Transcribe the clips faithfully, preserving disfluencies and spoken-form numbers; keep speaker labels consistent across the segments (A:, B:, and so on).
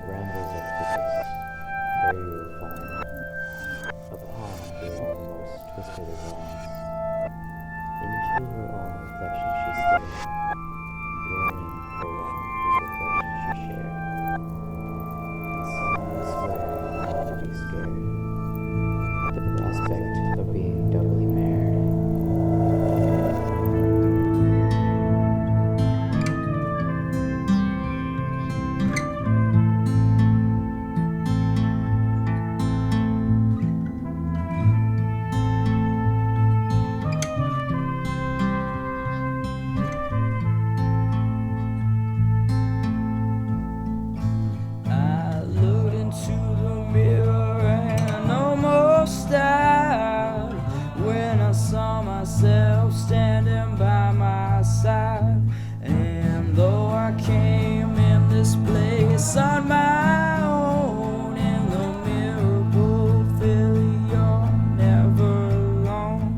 A: brambles of thickest, very refined, upon through all the most twisted of lines. Into her own reflection she stared, yearning for one whose affection she shared, and solemnly swore not to be scared at the prospect of being doubly married.
B: I looked into the mirror and almost died when I saw myself standing by my side. And though I came in this place on my own, in the mirror both feel you're never alone.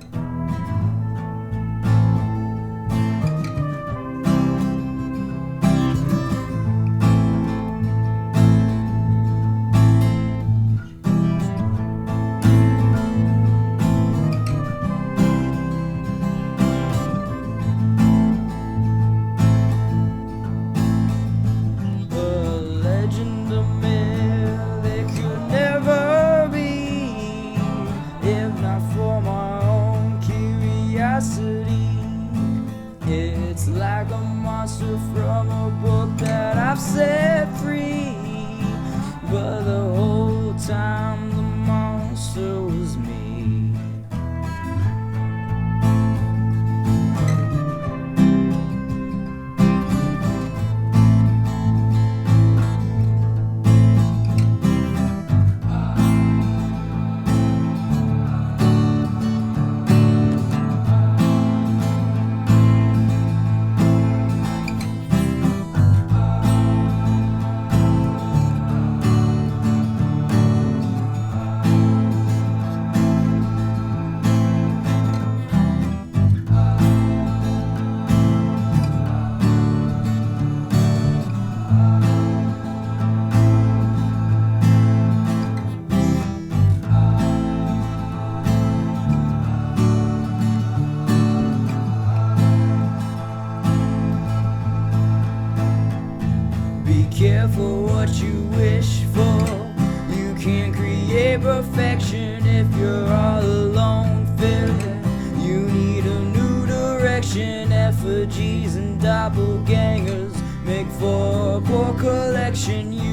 B: A legend, a myth, it could never be, if not for my own curiosity. It's like a monster from a book that I've set free, but the whole time the monster was me. Be careful what you wish for. You can't create perfection if you're all alone. Failure, you need a new direction. Effigies and doppelgangers make for a poor collection.